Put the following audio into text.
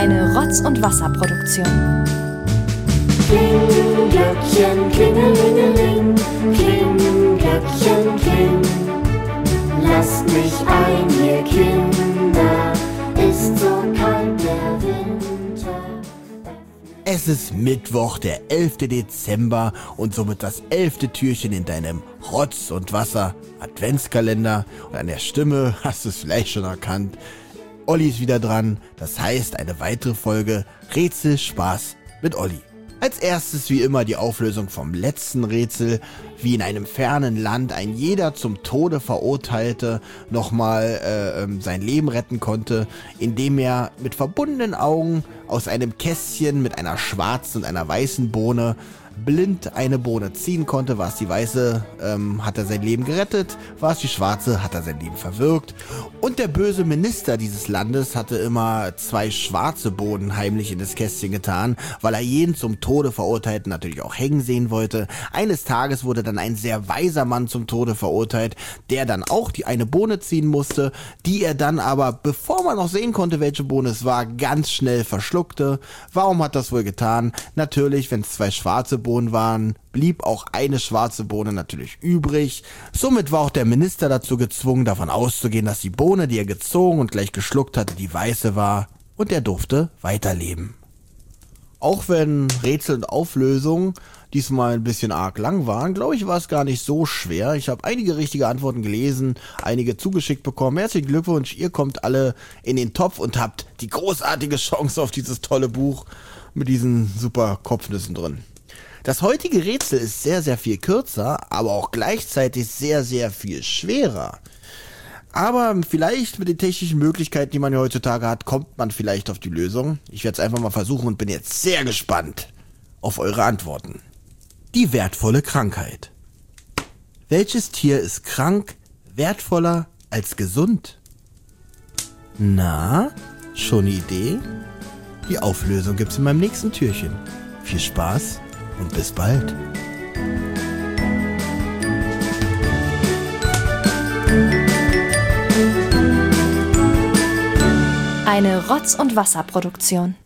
Eine Rotz- und Wasserproduktion. Kling, Glöckchen, klingelingeling, kling, Glöckchen, kling. Lasst mich ein, ihr Kinder, ist so kalt der Winter. Es ist Mittwoch, der 11. Dezember und somit das 11. Türchen in deinem Rotz- und Wasser-Adventskalender. Und an der Stimme hast du es vielleicht schon erkannt. Olli ist wieder dran, das heißt eine weitere Folge Rätsel Spaß mit Olli. Als erstes wie immer die Auflösung vom letzten Rätsel, wie in einem fernen Land ein jeder zum Tode Verurteilte nochmal sein Leben retten konnte, indem er mit verbundenen Augen aus einem Kästchen mit einer schwarzen und einer weißen Bohne blind eine Bohne ziehen konnte. War es die weiße, hat er sein Leben gerettet, war es die schwarze, hat er sein Leben verwirkt. Und der böse Minister dieses Landes hatte immer 2 schwarze Bohnen heimlich in das Kästchen getan, weil er jeden zum Tode Verurteilten natürlich auch hängen sehen wollte. Eines Tages wurde dann ein sehr weiser Mann zum Tode verurteilt, der dann auch die eine Bohne ziehen musste, die er dann aber, bevor man noch sehen konnte, welche Bohne es war, ganz schnell verschluckte. Warum hat das wohl getan? Natürlich, wenn es 2 schwarze Bohnen waren, blieb auch eine schwarze Bohne natürlich übrig. Somit war auch der Minister dazu gezwungen, davon auszugehen, dass die Bohne, die er gezogen und gleich geschluckt hatte, die weiße war, und er durfte weiterleben. Auch wenn Rätsel und Auflösung diesmal ein bisschen arg lang waren, glaube ich, war es gar nicht so schwer. Ich habe einige richtige Antworten gelesen, einige zugeschickt bekommen. Herzlichen Glückwunsch, ihr kommt alle in den Topf und habt die großartige Chance auf dieses tolle Buch mit diesen super Kopfnüssen drin. Das heutige Rätsel ist sehr, sehr viel kürzer, aber auch gleichzeitig sehr, sehr viel schwerer. Aber vielleicht mit den technischen Möglichkeiten, die man ja heutzutage hat, kommt man vielleicht auf die Lösung. Ich werde es einfach mal versuchen und bin jetzt sehr gespannt auf eure Antworten. Die wertvolle Krankheit. Welches Tier ist krank wertvoller als gesund? Na, schon eine Idee? Die Auflösung gibt's in meinem nächsten Türchen. Viel Spaß und bis bald. Eine Rotz- und Wasserproduktion.